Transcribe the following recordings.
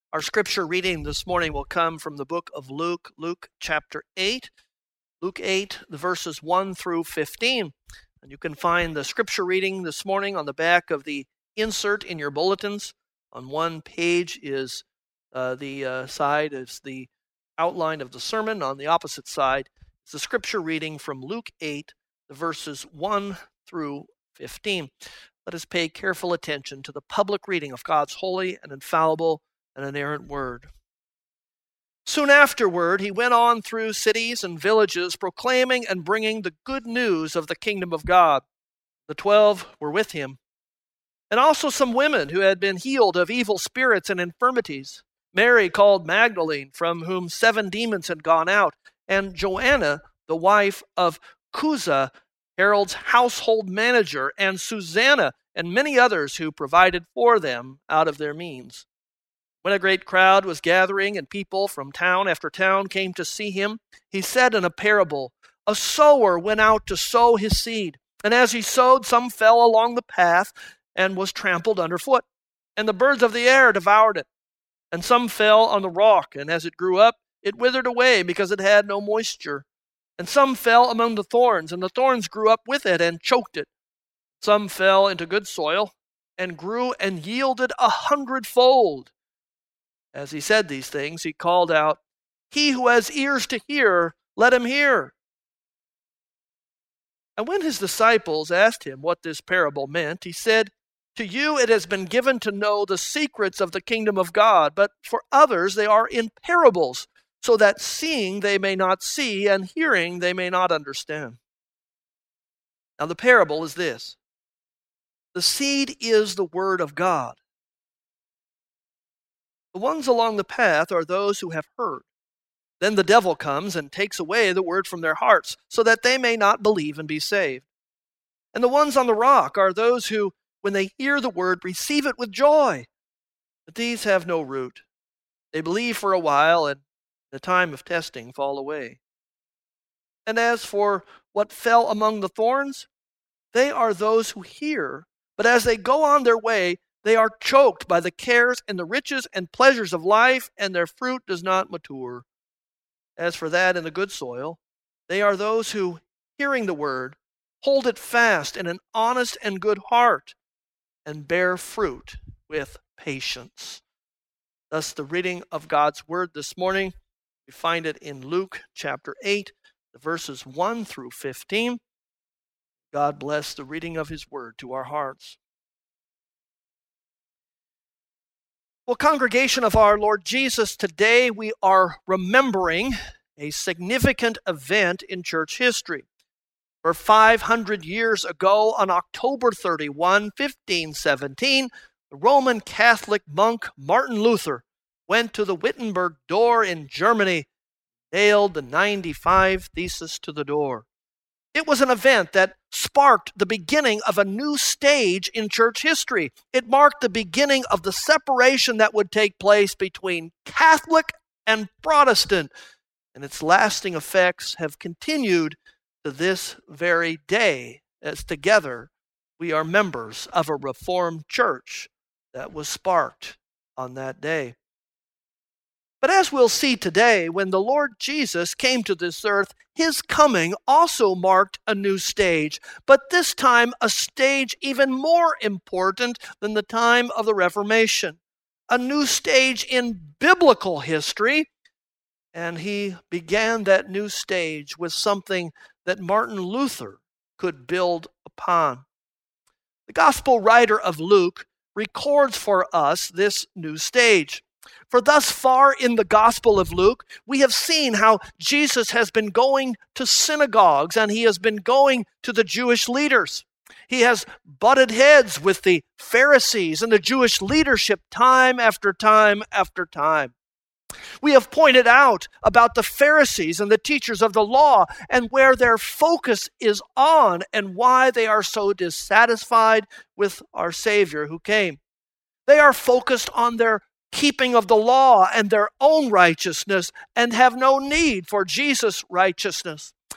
Our scripture reading this morning will come from the book of Luke, Luke chapter 8. Luke 8, the verses 1 through 15. And you can find the scripture reading this morning on the back of the insert in your bulletins. On one page is the outline of the sermon. On the opposite side is the scripture reading from Luke 8, the verses 1 through 15. Let us pay careful attention to the public reading of God's holy and infallible and inerrant word. Soon afterward, he went on through cities and villages, proclaiming and bringing the good news of the kingdom of God. The 12 were with him, and also some women who had been healed of evil spirits and infirmities. Mary called Magdalene, from whom 7 demons had gone out, and Joanna, the wife of Chuza, Herod's household manager, and Susanna, and many others who provided for them out of their means. When a great crowd was gathering and people from town after town came to see him, he said in a parable, "A sower went out to sow his seed, and as he sowed, some fell along the path and was trampled underfoot, and the birds of the air devoured it. And some fell on the rock, and as it grew up, it withered away because it had no moisture. And some fell among the thorns, and the thorns grew up with it and choked it. Some fell into good soil and grew and yielded 100-fold. As he said these things, he called out, 'He who has ears to hear, let him hear.' And when his disciples asked him what this parable meant, he said, 'To you it has been given to know the secrets of the kingdom of God, but for others they are in parables, so that seeing they may not see, and hearing they may not understand.' Now the parable is this. The seed is the word of God. The ones along the path are those who have heard. Then the devil comes and takes away the word from their hearts, so that they may not believe and be saved. And the ones on the rock are those who, when they hear the word, receive it with joy. But these have no root. They believe for a while, and in the time of testing fall away. And as for what fell among the thorns, they are those who hear, but as they go on their way, they are choked by the cares and the riches and pleasures of life, and their fruit does not mature. As for that in the good soil, they are those who, hearing the word, hold it fast in an honest and good heart, and bear fruit with patience." Thus the reading of God's word this morning. We find it in Luke chapter 8, the verses 1 through 15. God bless the reading of his word to our hearts. Well, congregation of our Lord Jesus, today we are remembering a significant event in church history. For 500 years ago, on October 31, 1517, the Roman Catholic monk Martin Luther went to the Wittenberg door in Germany, nailed the 95 Theses to the door. It was an event that sparked the beginning of a new stage in church history. It marked the beginning of the separation that would take place between Catholic and Protestant, and its lasting effects have continued to this very day, as together we are members of a Reformed church that was sparked on that day. But as we'll see today, when the Lord Jesus came to this earth, his coming also marked a new stage, but this time a stage even more important than the time of the Reformation. A new stage in biblical history, and he began that new stage with something that Martin Luther could build upon. The gospel writer of Luke records for us this new stage. For thus far in the Gospel of Luke, we have seen how Jesus has been going to synagogues and he has been going to the Jewish leaders. He has butted heads with the Pharisees and the Jewish leadership time after time after time. We have pointed out about the Pharisees and the teachers of the law and where their focus is on and why they are so dissatisfied with our Savior who came. They are focused on their keeping of the law and their own righteousness and have no need for Jesus' righteousness.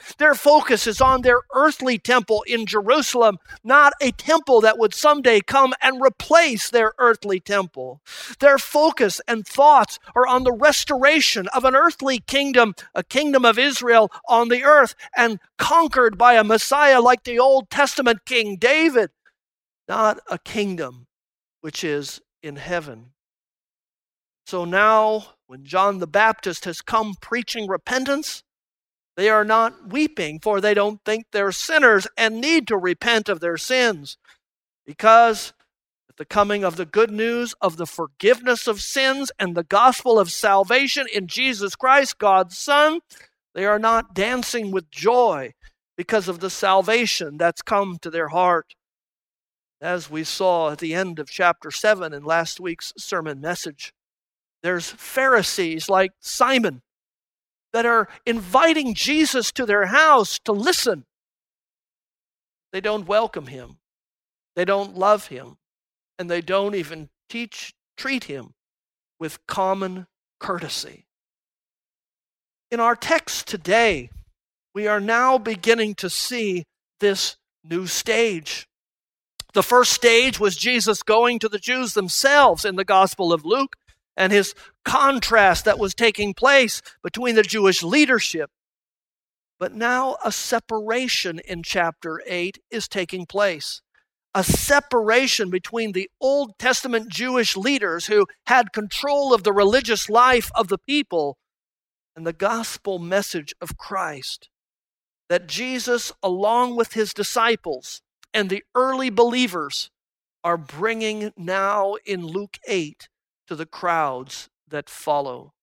Their focus is on their earthly temple in Jerusalem, not a temple that would someday come and replace their earthly temple. Their focus and thoughts are on the restoration of an earthly kingdom, a kingdom of Israel on the earth, and conquered by a Messiah like the Old Testament King David, not a kingdom which is in heaven. So now, when John the Baptist has come preaching repentance, they are not weeping, for they don't think they're sinners and need to repent of their sins. Because at the coming of the good news of the forgiveness of sins and the gospel of salvation in Jesus Christ, God's Son, they are not dancing with joy because of the salvation that's come to their heart. As we saw at the end of chapter 7 in last week's sermon message, there's Pharisees like Simon that are inviting Jesus to their house to listen. They don't welcome him. They don't love him. And they don't even treat him with common courtesy. In our text today, we are now beginning to see this new stage. The first stage was Jesus going to the Jews themselves in the Gospel of Luke, and his contrast that was taking place between the Jewish leadership. But now a separation in chapter 8 is taking place. A separation between the Old Testament Jewish leaders who had control of the religious life of the people and the gospel message of Christ. That Jesus, along with his disciples and the early believers, are bringing now in Luke 8 to the crowds that follow.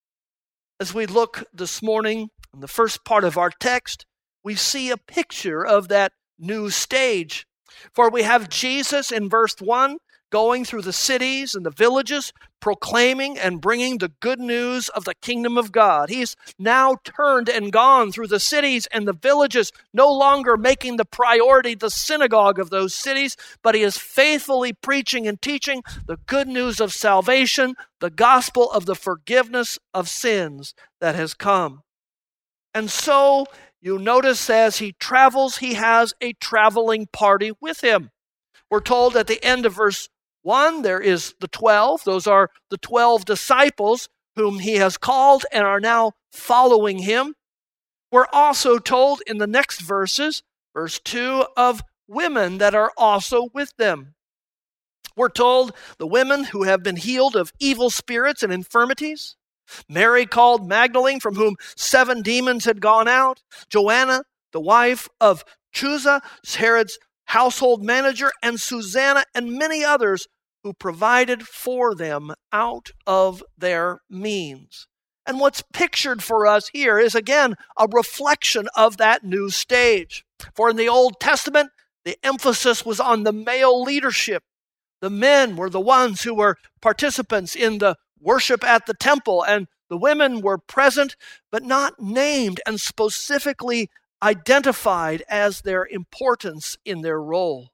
As we look this morning in the first part of our text, we see a picture of that new stage. For we have Jesus in verse 1 going through the cities and the villages, proclaiming and bringing the good news of the kingdom of God. He's now turned and gone through the cities and the villages, no longer making the priority the synagogue of those cities, but he is faithfully preaching and teaching the good news of salvation, the gospel of the forgiveness of sins that has come. And so you notice as he travels, he has a traveling party with him. We're told at the end of verse 1, there is the 12. Those are the 12 disciples whom he has called and are now following him. We're also told in the next verses, verse 2, of women that are also with them. We're told the women who have been healed of evil spirits and infirmities. Mary called Magdalene, from whom 7 demons had gone out. Joanna, the wife of Chuza, Herod's household manager, and Susanna, and many others who provided for them out of their means. And what's pictured for us here is, again, a reflection of that new stage. For in the Old Testament, the emphasis was on the male leadership. The men were the ones who were participants in the worship at the temple, and the women were present, but not named and specifically identified as their importance in their role.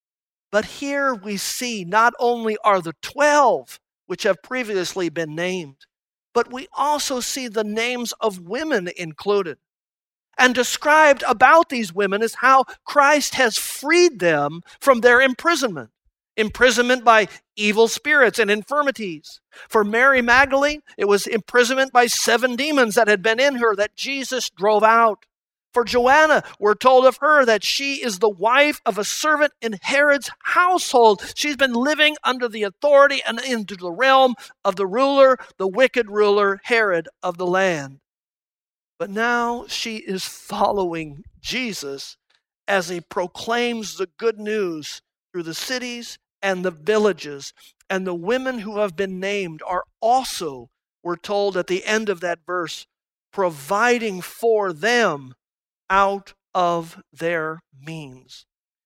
But here we see not only are the 12, which have previously been named, but we also see the names of women included. And described about these women is how Christ has freed them from their imprisonment. Imprisonment by evil spirits and infirmities. For Mary Magdalene, it was imprisonment by 7 demons that had been in her that Jesus drove out. For Joanna, we're told of her that she is the wife of a servant in Herod's household. She's been living under the authority and into the realm of the ruler, the wicked ruler, Herod of the land. But now she is following Jesus as he proclaims the good news through the cities and the villages. And the women who have been named are also, we're told at the end of that verse, providing for them out of their means.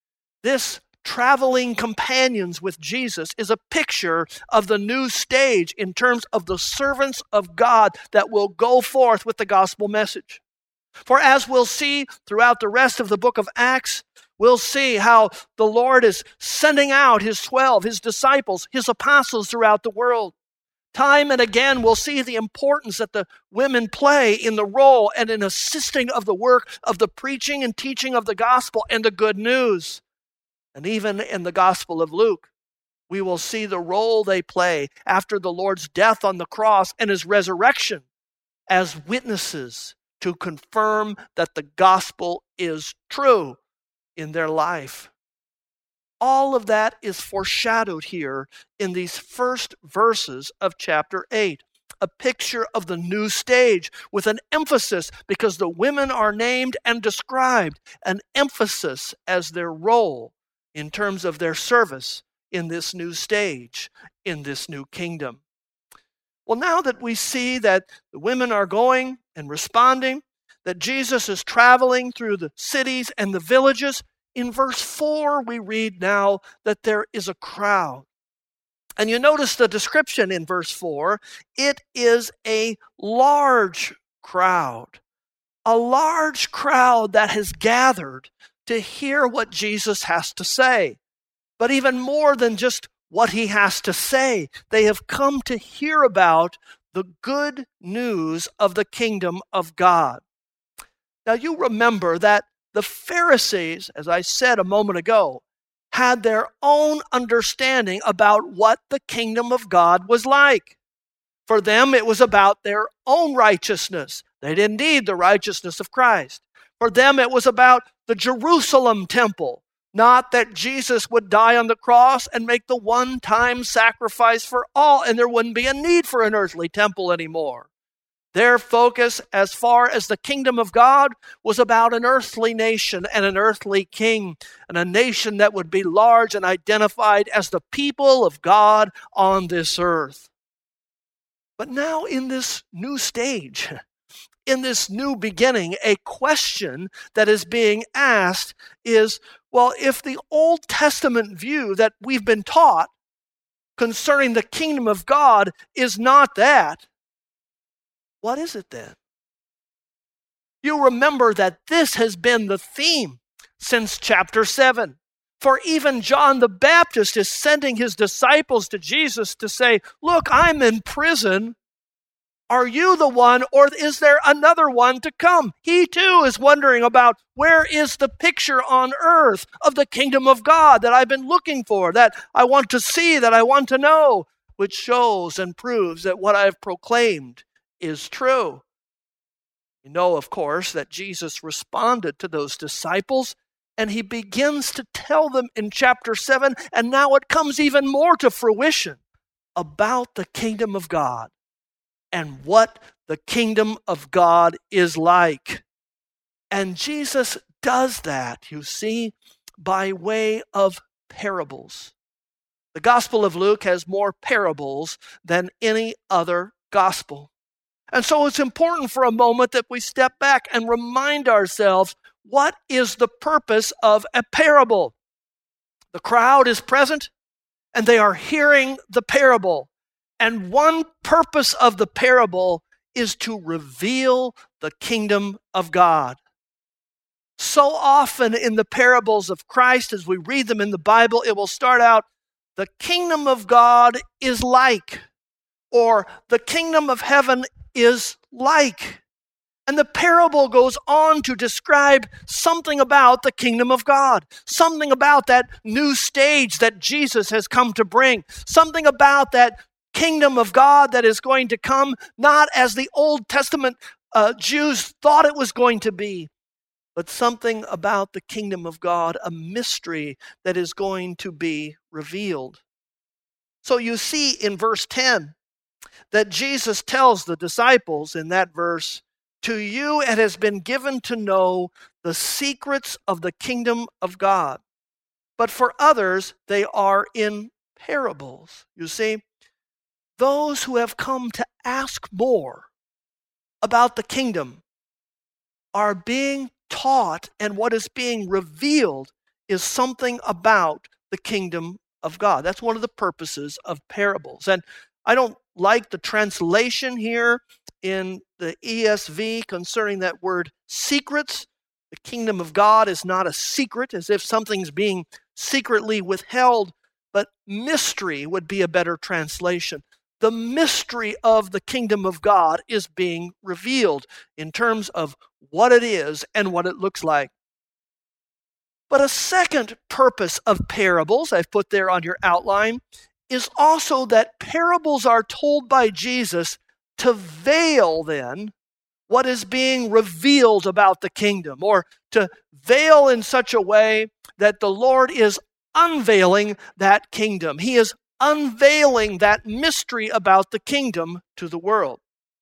This traveling companions with Jesus is a picture of the new stage in terms of the servants of God that will go forth with the gospel message. For as we'll see throughout the rest of the book of Acts, we'll see how the Lord is sending out his 12, his disciples, his apostles throughout the world. Time and again, we'll see the importance that the women play in the role and in assisting of the work of the preaching and teaching of the gospel and the good news. And even in the Gospel of Luke, we will see the role they play after the Lord's death on the cross and his resurrection as witnesses to confirm that the gospel is true in their life. All of that is foreshadowed here in these first verses of chapter 8. A picture of the new stage with an emphasis, because the women are named and described, an emphasis as their role in terms of their service in this new stage, in this new kingdom. Well, now that we see that the women are going and responding, that Jesus is traveling through the cities and the villages, in verse 4 we read now that there is a crowd. And you notice the description in verse 4. It is a large crowd. A large crowd that has gathered to hear what Jesus has to say. But even more than just what he has to say, they have come to hear about the good news of the kingdom of God. Now you remember that the Pharisees, as I said a moment ago, had their own understanding about what the kingdom of God was like. For them, it was about their own righteousness. They didn't need the righteousness of Christ. For them, it was about the Jerusalem temple, not that Jesus would die on the cross and make the one-time sacrifice for all, and there wouldn't be a need for an earthly temple anymore. Their focus, as far as the kingdom of God, was about an earthly nation and an earthly king, and a nation that would be large and identified as the people of God on this earth. But now in this new stage, in this new beginning, a question that is being asked is, well, if the Old Testament view that we've been taught concerning the kingdom of God is not that, what is it then? You remember that this has been the theme since chapter 7. For even John the Baptist is sending his disciples to Jesus to say, look, I'm in prison. Are you the one, or is there another one to come? He too is wondering about where is the picture on earth of the kingdom of God that I've been looking for, that I want to see, that I want to know, which shows and proves that what I've proclaimed is true. You know, of course, that Jesus responded to those disciples, and he begins to tell them in chapter 7, and now it comes even more to fruition, about the kingdom of God and what the kingdom of God is like. And Jesus does that, you see, by way of parables. The Gospel of Luke has more parables than any other gospel. And so it's important for a moment that we step back and remind ourselves, what is the purpose of a parable? The crowd is present, and they are hearing the parable. And one purpose of the parable is to reveal the kingdom of God. So often in the parables of Christ, as we read them in the Bible, it will start out, the kingdom of God is like, or the kingdom of heaven is like. And the parable goes on to describe something about the kingdom of God, something about that new stage that Jesus has come to bring, something about that kingdom of God that is going to come, not as the Old Testament Jews thought it was going to be, but something about the kingdom of God, a mystery that is going to be revealed. So you see in verse 10 that Jesus tells the disciples in that verse, to you it has been given to know the secrets of the kingdom of God, but for others they are in parables. You see, those who have come to ask more about the kingdom are being taught, and what is being revealed is something about the kingdom of God. That's one of the purposes of parables. And I don't like the translation here in the ESV concerning that word secrets. The kingdom of God is not a secret, as if something's being secretly withheld, but mystery would be a better translation. the mystery of the kingdom of God is being revealed in terms of what it is and what it looks like. But a second purpose of parables, I've put there on your outline, is also that parables are told by Jesus to veil then what is being revealed about the kingdom, or to veil in such a way that the Lord is unveiling that kingdom. He is unveiling that mystery about the kingdom to the world.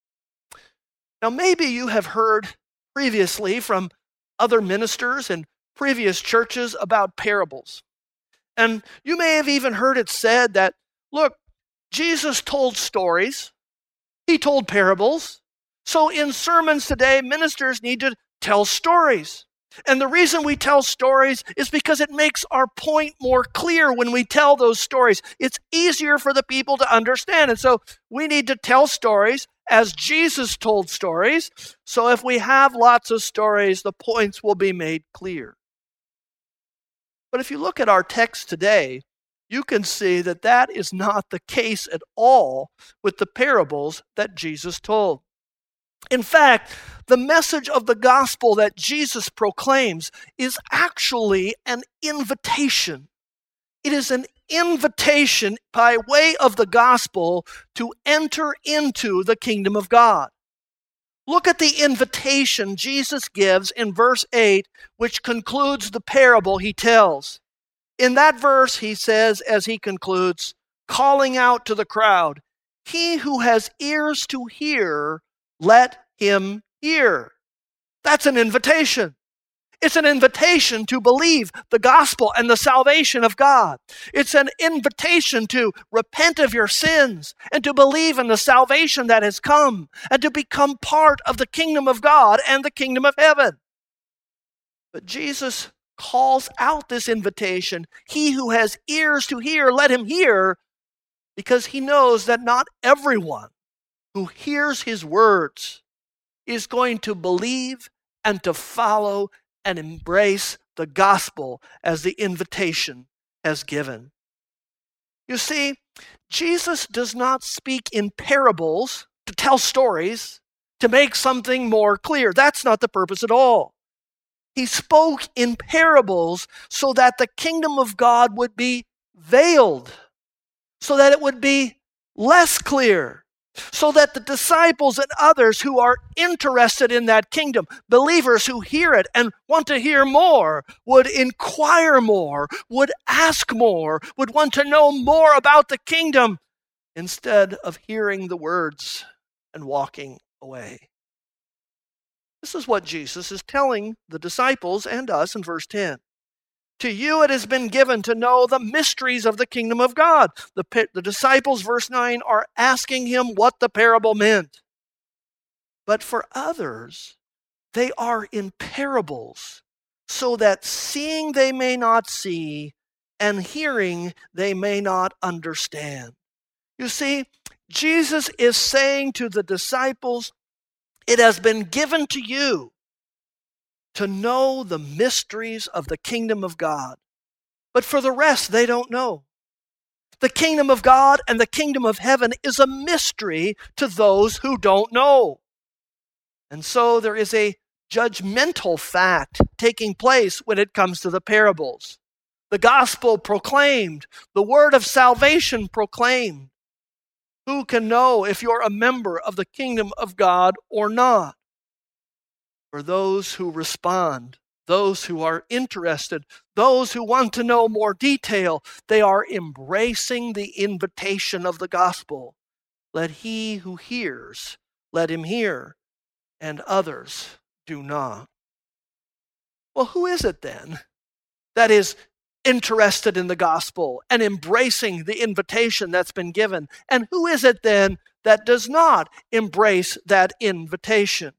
Now, maybe you have heard previously from other ministers and previous churches about parables. And you may have even heard it said that, look, Jesus told stories. He told parables. So in sermons today, ministers need to tell stories. And the reason we tell stories is because it makes our point more clear when we tell those stories. It's easier for the people to understand. And so we need to tell stories as Jesus told stories. So if we have lots of stories, the points will be made clear. But if you look at our text today, you can see that that is not the case at all with the parables that Jesus told. In fact, the message of the gospel that Jesus proclaims is actually an invitation. It is an invitation by way of the gospel to enter into the kingdom of God. Look at the invitation Jesus gives in verse 8, which concludes the parable he tells. In that verse, he says, as he concludes, calling out to the crowd, "He who has ears to hear, let him hear." That's an invitation. It's an invitation to believe the gospel and the salvation of God. It's an invitation to repent of your sins and to believe in the salvation that has come and to become part of the kingdom of God and the kingdom of heaven. But Jesus calls out this invitation, "He who has ears to hear, let him hear," because he knows that not everyone who hears his words is going to believe and to follow and embrace the gospel as the invitation has given. You see, Jesus does not speak in parables to tell stories, to make something more clear. That's not the purpose at all. He spoke in parables so that the kingdom of God would be veiled, so that it would be less clear, so that the disciples and others who are interested in that kingdom, believers who hear it and want to hear more, would inquire more, would ask more, would want to know more about the kingdom instead of hearing the words and walking away. This is what Jesus is telling the disciples and us in verse 10. To you it has been given to know the mysteries of the kingdom of God. The disciples, verse 9, are asking him what the parable meant. But for others, they are in parables, so that seeing they may not see, and hearing they may not understand. You see, Jesus is saying to the disciples, it has been given to you to know the mysteries of the kingdom of God. But for the rest, they don't know. The kingdom of God and the kingdom of heaven is a mystery to those who don't know. And so there is a judgmental fact taking place when it comes to the parables. The gospel proclaimed, the word of salvation proclaimed. Who can know if you're a member of the kingdom of God or not? For those who respond, those who are interested, those who want to know more detail, they are embracing the invitation of the gospel. Let he who hears, let him hear, and others do not. Well, who is it then that is interested in the gospel and embracing the invitation that's been given? And who is it then that does not embrace that invitation?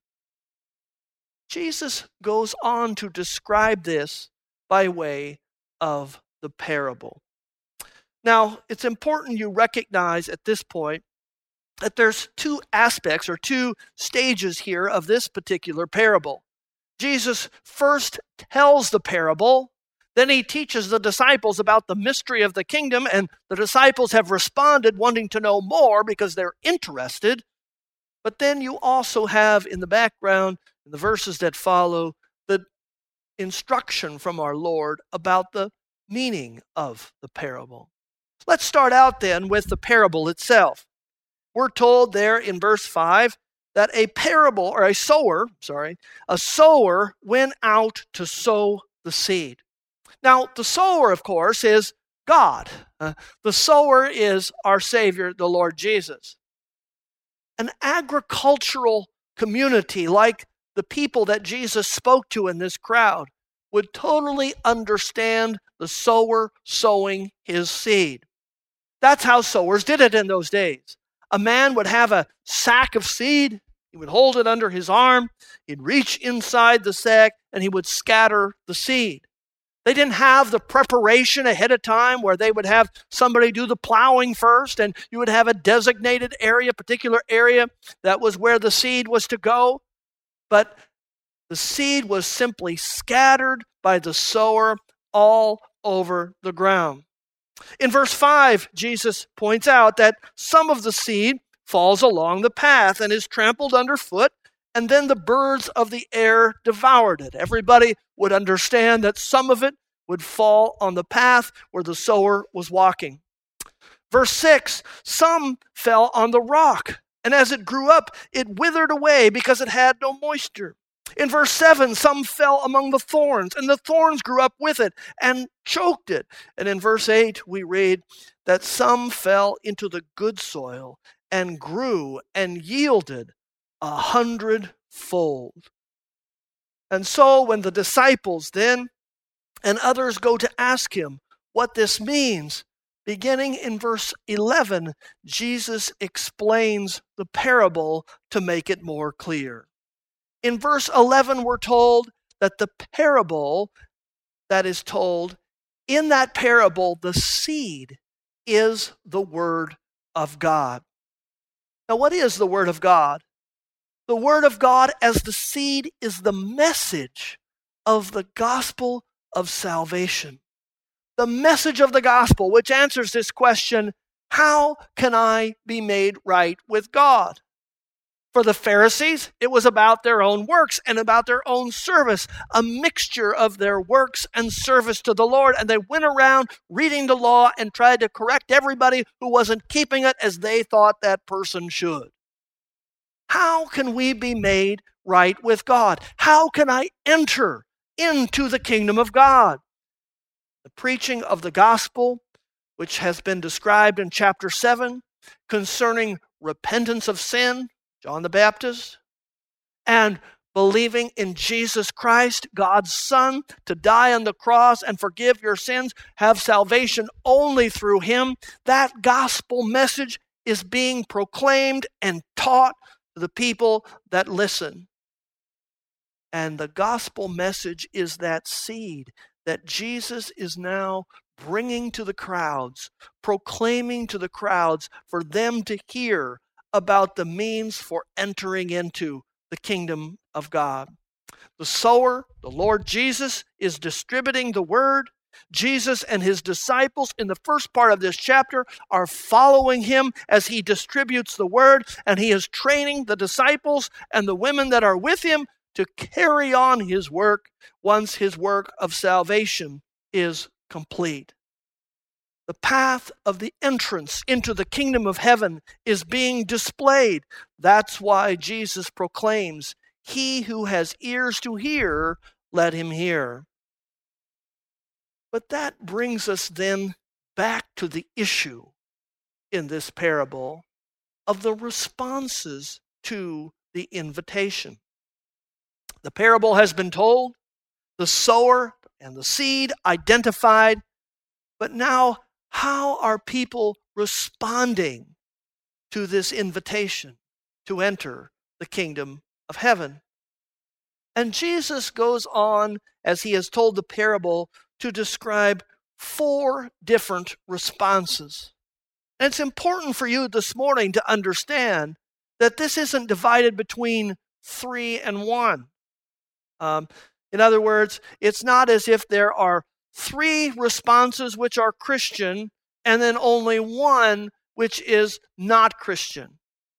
Jesus goes on to describe this by way of the parable. Now, it's important you recognize at this point that there's two aspects or two stages here of this particular parable. Jesus first tells the parable, Then he teaches the disciples about the mystery of the kingdom, and the disciples have responded wanting to know more because they're interested. But then you also have in the background, in the verses that follow, the instruction from our Lord about the meaning of the parable. Let's start out then with the parable itself. We're told there in verse 5 that a sower went out to sow the seed. Now, the sower, of course, is God. The sower is our Savior, the Lord Jesus. An agricultural community like the people that Jesus spoke to in this crowd would totally understand the sower sowing his seed. That's how sowers did it in those days. A man would have a sack of seed, he would hold it under his arm, he'd reach inside the sack, and he would scatter the seed. They didn't have the preparation ahead of time where they would have somebody do the plowing first, and you would have a designated area, particular area, that was where the seed was to go. But the seed was simply scattered by the sower all over the ground. In verse 5, Jesus points out that some of the seed falls along the path and is trampled underfoot, and then the birds of the air devoured it. Everybody would understand that some of it would fall on the path where the sower was walking. Verse 6, some fell on the rock, and as it grew up, it withered away because it had no moisture. In verse 7, some fell among the thorns, and the thorns grew up with it and choked it. And in verse 8, we read that some fell into the good soil and grew and yielded 100-fold. And so when the disciples then and others go to ask him what this means, beginning in verse 11, Jesus explains the parable to make it more clear. In verse 11, we're told that the parable that is told, in that parable, the seed is the Word of God. Now, what is the Word of God? The Word of God as the seed is the message of the gospel of salvation. The message of the gospel, which answers this question, how can I be made right with God? For the Pharisees, it was about their own works and about their own service, a mixture of their works and service to the Lord. And they went around reading the law and tried to correct everybody who wasn't keeping it as they thought that person should. How can we be made right with God? How can I enter into the kingdom of God? The preaching of the gospel, which has been described in chapter 7, concerning repentance of sin, John the Baptist, and believing in Jesus Christ, God's Son, to die on the cross and forgive your sins, have salvation only through Him. That gospel message is being proclaimed and taught to the people that listen. And the gospel message is that seed that Jesus is now bringing to the crowds, proclaiming to the crowds for them to hear about the means for entering into the kingdom of God. The sower, the Lord Jesus, is distributing the word. Jesus and his disciples in the first part of this chapter are following him as he distributes the word, and he is training the disciples and the women that are with him to carry on his work once his work of salvation is complete. The path of the entrance into the kingdom of heaven is being displayed. That's why Jesus proclaims, "He who has ears to hear, let him hear." But that brings us then back to the issue in this parable of the responses to the invitation. The parable has been told, the sower and the seed identified, but now how are people responding to this invitation to enter the kingdom of heaven? And Jesus goes on, as he has told the parable, to describe 4 different responses. And it's important for you this morning to understand that this isn't divided between 3 and 1. In other words, it's not as if there are 3 responses which are Christian, and then only 1 which is not Christian.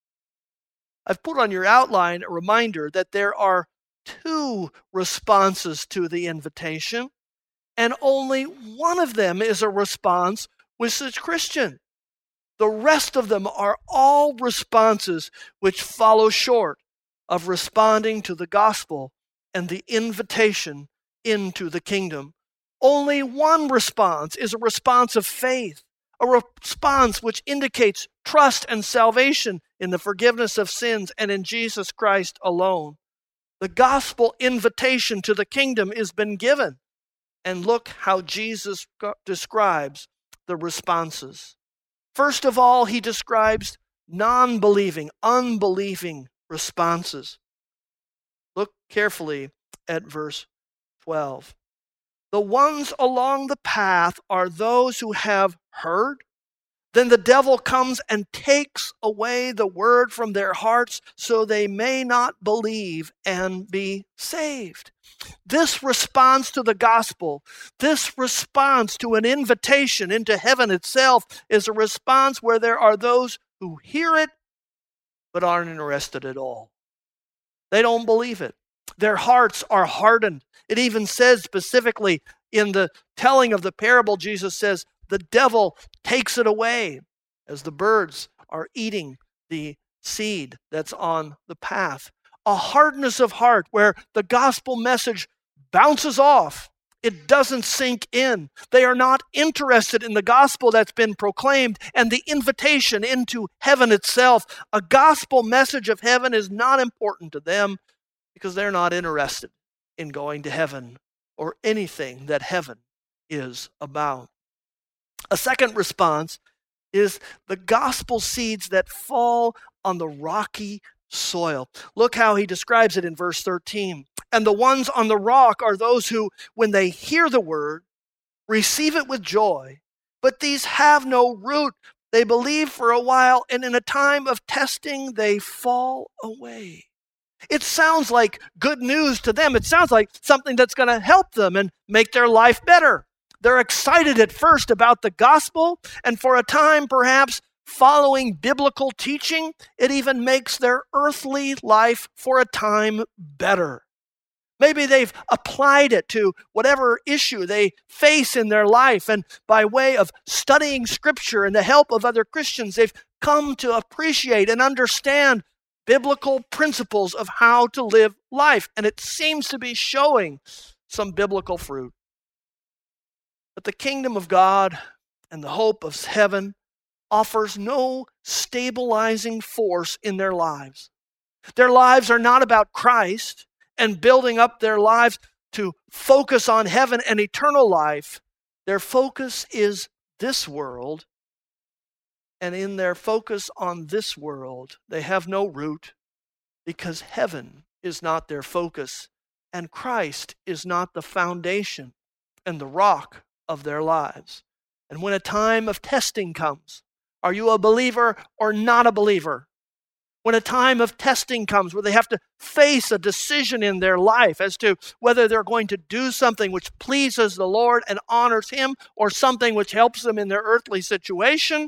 I've put on your outline a reminder that there are 2 responses to the invitation, and only one of them is a response which is Christian. The rest of them are all responses which follow short of responding to the gospel and the invitation into the kingdom. Only one response is a response of faith, a response which indicates trust and salvation in the forgiveness of sins and in Jesus Christ alone. The gospel invitation to the kingdom has been given. And look how Jesus describes the responses. First of all, he describes non-believing, unbelieving responses. Look carefully at verse 12. The ones along the path are those who have heard. Then the devil comes and takes away the word from their hearts so they may not believe and be saved. This response to the gospel, this response to an invitation into heaven itself, is a response where there are those who hear it but aren't interested at all. They don't believe it. Their hearts are hardened. It even says specifically in the telling of the parable, Jesus says, the devil takes it away as the birds are eating the seed that's on the path. A hardness of heart where the gospel message bounces off. It doesn't sink in. They are not interested in the gospel that's been proclaimed and the invitation into heaven itself. A gospel message of heaven is not important to them because they're not interested in going to heaven or anything that heaven is about. A second response is the gospel seeds that fall on the rocky soil. Look how he describes it in verse 13. And the ones on the rock are those who, when they hear the word, receive it with joy, but these have no root. They believe for a while, and in a time of testing, they fall away. It sounds like good news to them. It sounds like something that's going to help them and make their life better. They're excited at first about the gospel, and for a time, perhaps following biblical teaching, it even makes their earthly life for a time better. Maybe they've applied it to whatever issue they face in their life, and by way of studying Scripture and the help of other Christians, they've come to appreciate and understand biblical principles of how to live life, and it seems to be showing some biblical fruit. But the kingdom of God and the hope of heaven offers no stabilizing force in their lives. Their lives are not about Christ and building up their lives to focus on heaven and eternal life. Their focus is this world, and in their focus on this world, they have no root because heaven is not their focus and Christ is not the foundation and the rock of their lives. And when a time of testing comes, are you a believer or not a believer? When a time of testing comes where they have to face a decision in their life as to whether they're going to do something which pleases the Lord and honors Him or something which helps them in their earthly situation,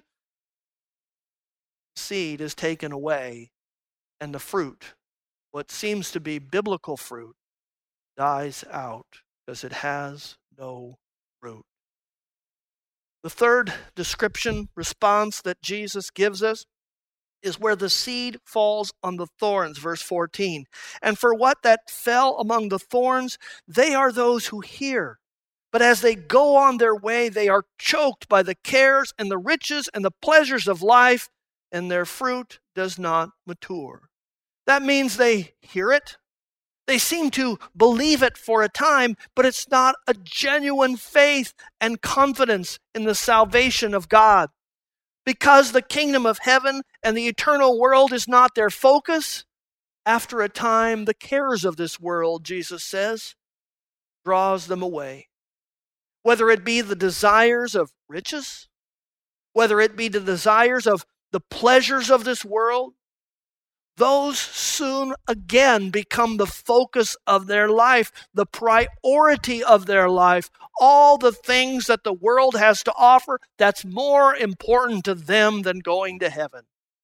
seed is taken away and the fruit, what seems to be biblical fruit, dies out because it has no root. The third description, response that Jesus gives us is where the seed falls on the thorns, verse 14. And for what that fell among the thorns, they are those who hear. But as they go on their way, they are choked by the cares and the riches and the pleasures of life, and their fruit does not mature. That means they hear it. They seem to believe it for a time, but it's not a genuine faith and confidence in the salvation of God. Because the kingdom of heaven and the eternal world is not their focus, after a time, the cares of this world, Jesus says, draws them away. Whether it be the desires of riches, whether it be the desires of the pleasures of this world, those soon again become the focus of their life, the priority of their life. All the things that the world has to offer, that's more important to them than going to heaven.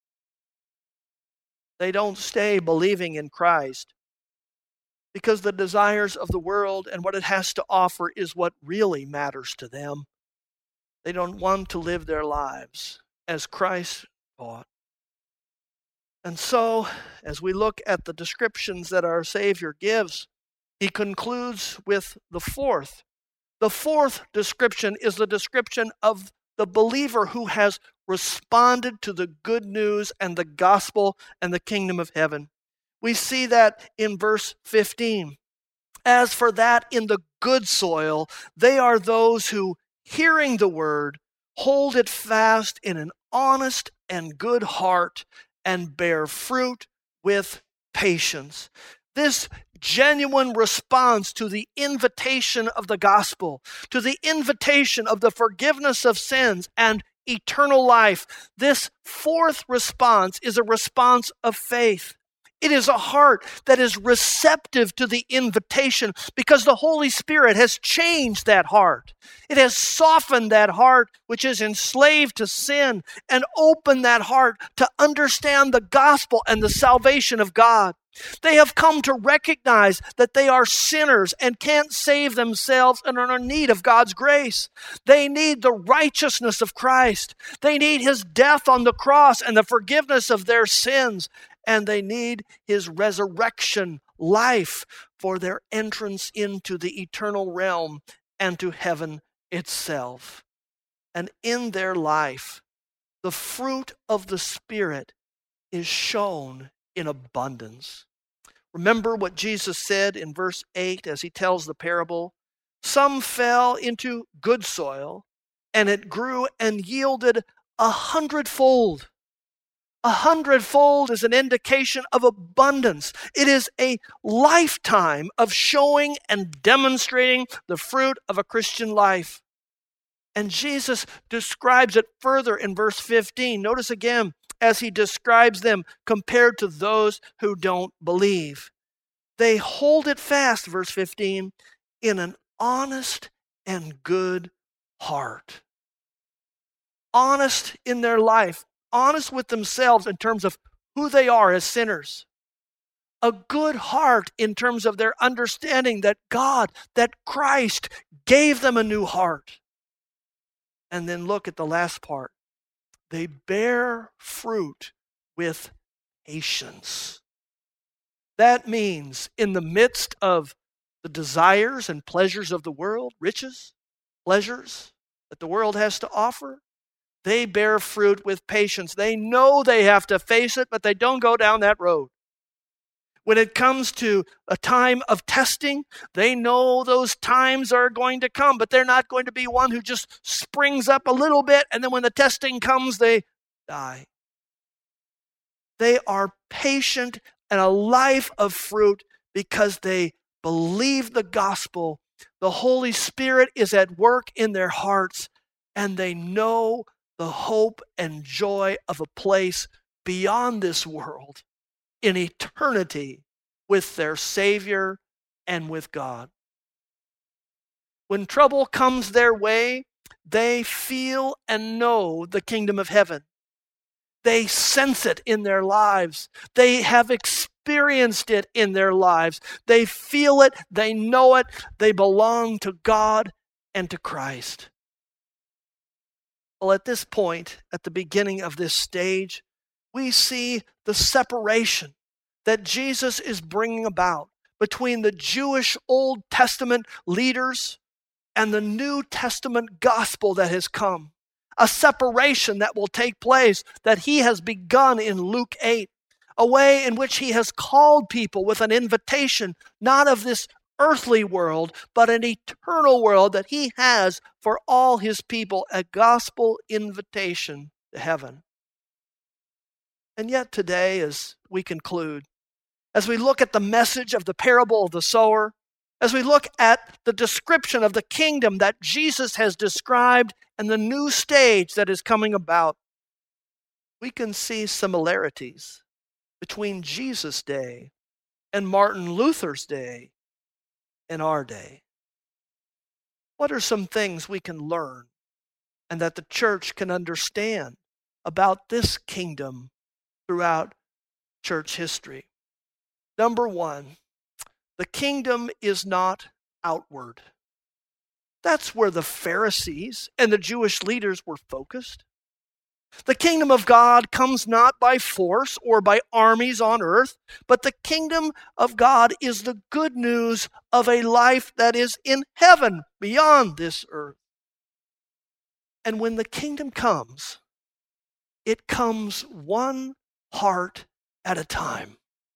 They don't stay believing in Christ because the desires of the world and what it has to offer is what really matters to them. They don't want to live their lives as Christ taught. And so, as we look at the descriptions that our Savior gives, he concludes with the fourth. The fourth description is the description of the believer who has responded to the good news and the gospel and the kingdom of heaven. We see that in verse 15. As for that in the good soil, they are those who, hearing the word, hold it fast in an honest and good heart and bear fruit with patience. This genuine response to the invitation of the gospel, to the invitation of the forgiveness of sins and eternal life, this fourth response is a response of faith. It is a heart that is receptive to the invitation because the Holy Spirit has changed that heart. It has softened that heart which is enslaved to sin and opened that heart to understand the gospel and the salvation of God. They have come to recognize that they are sinners and can't save themselves and are in need of God's grace. They need the righteousness of Christ. They need his death on the cross and the forgiveness of their sins. And they need his resurrection life for their entrance into the eternal realm and to heaven itself. And in their life, the fruit of the Spirit is shown in abundance. Remember what Jesus said in verse 8 as he tells the parable? Some fell into good soil, and it grew and yielded 100-fold. 100-fold is an indication of abundance. It is a lifetime of showing and demonstrating the fruit of a Christian life. And Jesus describes it further in verse 15. Notice again, as he describes them compared to those who don't believe. They hold it fast, verse 15, in an honest and good heart. Honest in their life. Honest with themselves in terms of who they are as sinners. A good heart in terms of their understanding that God, that Christ gave them a new heart. And then look at the last part. They bear fruit with patience. That means in the midst of the desires and pleasures of the world, riches, pleasures that the world has to offer, they bear fruit with patience. They know they have to face it, but they don't go down that road. When it comes to a time of testing, they know those times are going to come, but they're not going to be one who just springs up a little bit, and then when the testing comes, they die. They are patient and a life of fruit because they believe the gospel. The Holy Spirit is at work in their hearts, and they know the hope and joy of a place beyond this world in eternity with their Savior and with God. When trouble comes their way, they feel and know the kingdom of heaven. They sense it in their lives. They have experienced it in their lives. They feel it, they know it, they belong to God and to Christ. Well, at this point, at the beginning of this stage, we see the separation that Jesus is bringing about between the Jewish Old Testament leaders and the New Testament gospel that has come. A separation that will take place that he has begun in Luke 8, a way in which he has called people with an invitation, not of this earthly world, but an eternal world that he has for all his people, a gospel invitation to heaven. And yet today, as we conclude, as we look at the message of the parable of the sower, as we look at the description of the kingdom that Jesus has described and the new stage that is coming about, we can see similarities between Jesus' day and Martin Luther's day and our day? What are some things we can learn and that the church can understand about this kingdom throughout church history? Number one, the kingdom is not outward. That's where the Pharisees and the Jewish leaders were focused. The kingdom of God comes not by force or by armies on earth, but the kingdom of God is the good news of a life that is in heaven beyond this earth. And when the kingdom comes, it comes one heart at a time.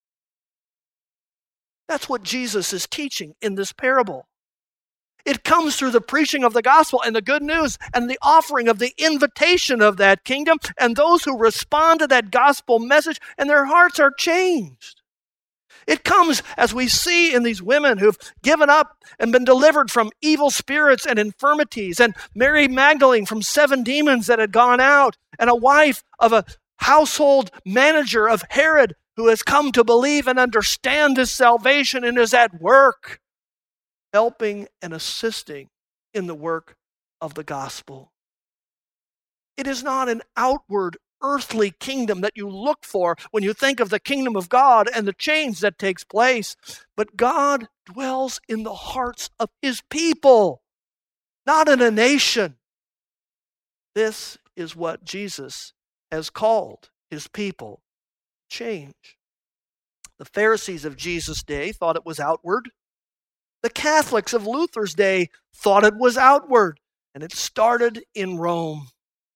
That's what Jesus is teaching in this parable. It comes through the preaching of the gospel and the good news and the offering of the invitation of that kingdom and those who respond to that gospel message and their hearts are changed. It comes as we see in these women who've given up and been delivered from evil spirits and infirmities, and Mary Magdalene from 7 demons that had gone out, and a wife of a household manager of Herod who has come to believe and understand his salvation and is at work, helping and assisting in the work of the gospel. It is not an outward earthly kingdom that you look for when you think of the kingdom of God and the change that takes place, but God dwells in the hearts of his people, not in a nation. This is what Jesus has called his people change. The Pharisees of Jesus' day thought it was outward. The Catholics of Luther's day thought it was outward, and it started in Rome.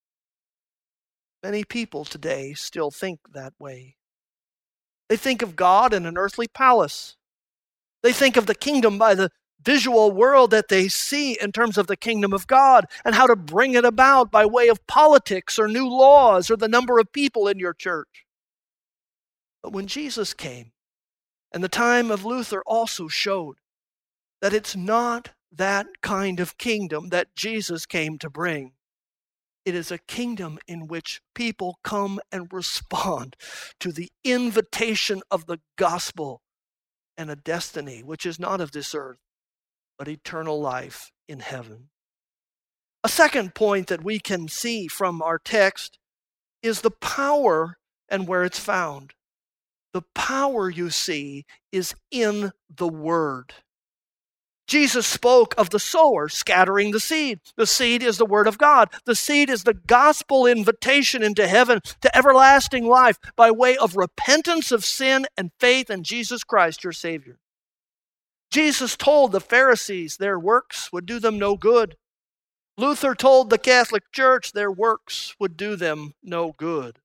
Many people today still think that way. They think of God in an earthly palace. They think of the kingdom by the visual world that they see in terms of the kingdom of God and how to bring it about by way of politics or new laws or the number of people in your church. But when Jesus came, and the time of Luther also showed that it's not that kind of kingdom that Jesus came to bring. It is a kingdom in which people come and respond to the invitation of the gospel and a destiny which is not of this earth, but eternal life in heaven. A second point that we can see from our text is the power and where it's found. The power, you see, is in the word. Jesus spoke of the sower scattering the seed. The seed is the word of God. The seed is the gospel invitation into heaven to everlasting life by way of repentance of sin and faith in Jesus Christ, your Savior. Jesus told the Pharisees their works would do them no good. Luther told the Catholic Church their works would do them no good.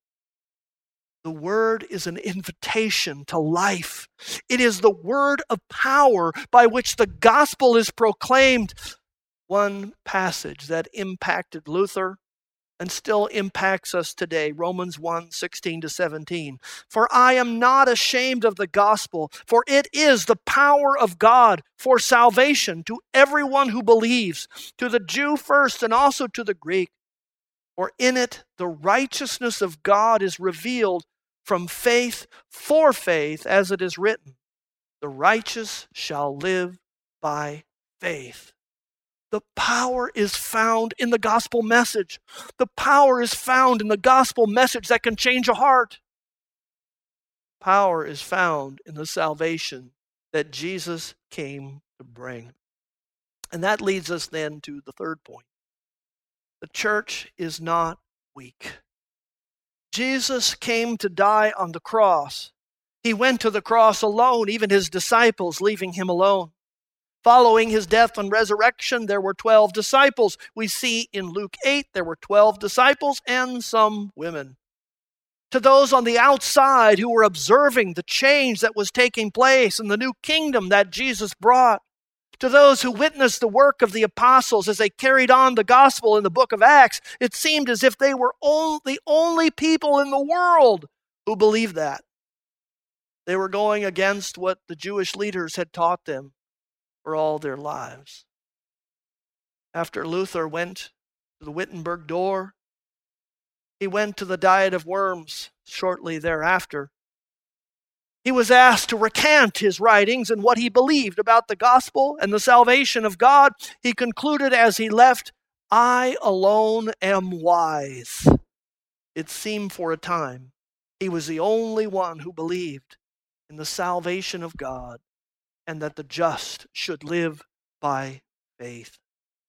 The word is an invitation to life. It is the word of power by which the gospel is proclaimed. One passage that impacted Luther and still impacts us today, Romans 1:16-17. For I am not ashamed of the gospel, for it is the power of God for salvation to everyone who believes, to the Jew first and also to the Greek. For in it the righteousness of God is revealed from faith for faith, as it is written, the righteous shall live by faith. The power is found in the gospel message. The power is found in the gospel message that can change a heart. Power is found in the salvation that Jesus came to bring. And that leads us then to the third point. The church is not weak. Jesus came to die on the cross. He went to the cross alone, even his disciples leaving him alone. Following his death and resurrection, there were 12 disciples. We see in Luke 8, there were 12 disciples and some women. To those on the outside who were observing the change that was taking place and the new kingdom that Jesus brought, to those who witnessed the work of the apostles as they carried on the gospel in the book of Acts, it seemed as if they were the only people in the world who believed that. They were going against what the Jewish leaders had taught them for all their lives. After Luther went to the Wittenberg door, he went to the Diet of Worms shortly thereafter. He was asked to recant his writings and what he believed about the gospel and the salvation of God. He concluded as he left, "I alone am wise." It seemed for a time he was the only one who believed in the salvation of God and that the just should live by faith.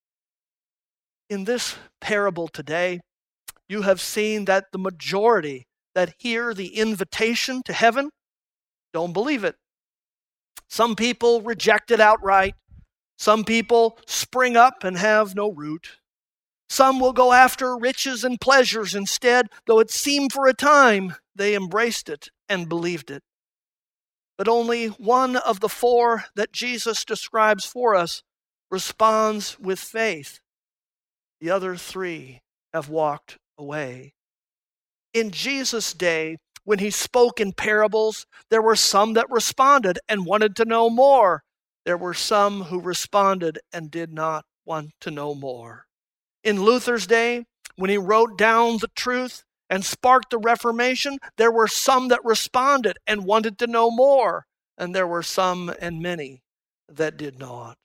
In this parable today, you have seen that the majority that hear the invitation to heaven don't believe it. Some people reject it outright. Some people spring up and have no root. Some will go after riches and pleasures instead, though it seemed for a time they embraced it and believed it. But only one of the four that Jesus describes for us responds with faith. The other three have walked away. In Jesus' day, when he spoke in parables, there were some that responded and wanted to know more. There were some who responded and did not want to know more. In Luther's day, when he wrote down the truth and sparked the Reformation, there were some that responded and wanted to know more, and there were some and many that did not.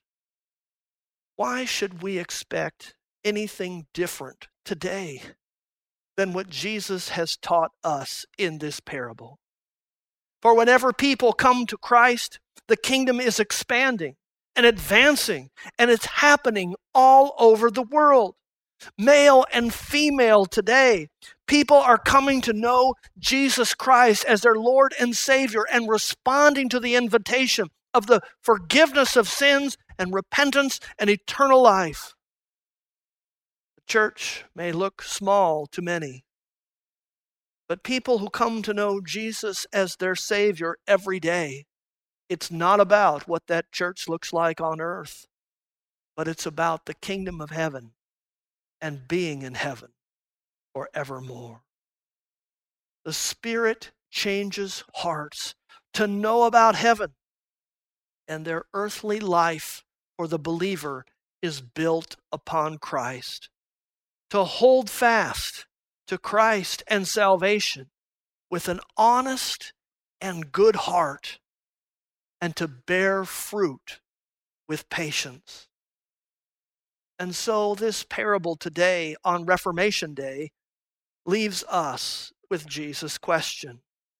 Why should we expect anything different today than what Jesus has taught us in this parable? For whenever people come to Christ, the kingdom is expanding and advancing, and it's happening all over the world. Male and female today, people are coming to know Jesus Christ as their Lord and Savior and responding to the invitation of the forgiveness of sins and repentance and eternal life. The church may look small to many, but people who come to know Jesus as their Savior every day, it's not about what that church looks like on earth, but it's about the kingdom of heaven and being in heaven forevermore. The Spirit changes hearts to know about heaven, and their earthly life for the believer is built upon Christ. To hold fast to Christ and salvation with an honest and good heart, and to bear fruit with patience. And so this parable today on Reformation Day leaves us with Jesus' question.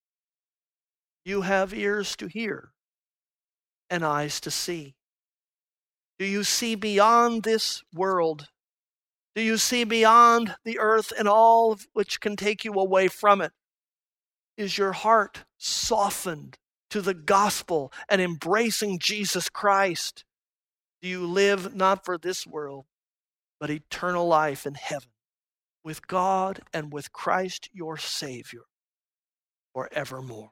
You have ears to hear and eyes to see. Do you see beyond this world? Do you see beyond the earth and all which can take you away from it? Is your heart softened to the gospel and embracing Jesus Christ? Do you live not for this world, but eternal life in heaven with God and with Christ your Savior forevermore?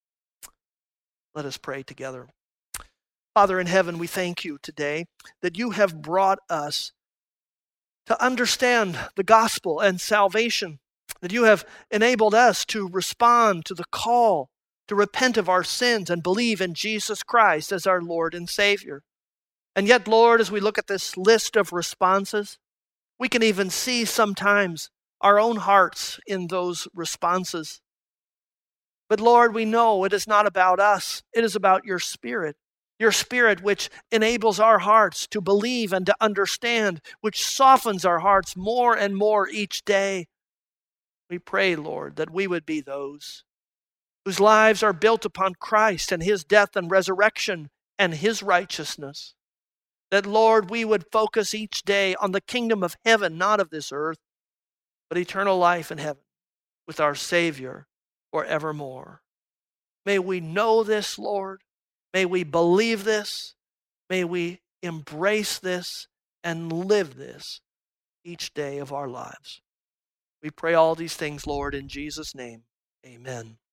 Let us pray together. Father in heaven, we thank you today that you have brought us to understand the gospel and salvation, that you have enabled us to respond to the call to repent of our sins and believe in Jesus Christ as our Lord and Savior. And yet, Lord, as we look at this list of responses, we can even see sometimes our own hearts in those responses. But Lord, we know it is not about us. It is about your Spirit which enables our hearts to believe and to understand, which softens our hearts more and more each day. We pray, Lord, that we would be those whose lives are built upon Christ and his death and resurrection and his righteousness. That, Lord, we would focus each day on the kingdom of heaven, not of this earth, but eternal life in heaven with our Savior forevermore. May we know this, Lord. May we believe this. May we embrace this and live this each day of our lives. We pray all these things, Lord, in Jesus' name. Amen.